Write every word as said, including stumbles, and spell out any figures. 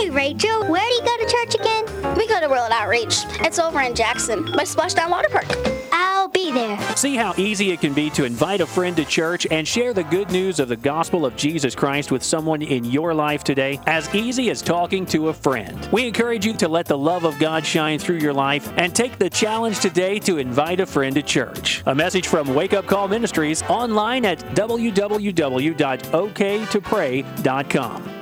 Hey, Rachel, where do you go to church again? We go to World Outreach. It's over in Jackson by Splashdown Water Park. I'll be there. See how easy it can be to invite a friend to church and share the good news of the gospel of Jesus Christ with someone in your life today? As easy as talking to a friend. We encourage you to let the love of God shine through your life and take the challenge today to invite a friend to church. A message from Wake Up Call Ministries online at w w w dot o k to pray dot com.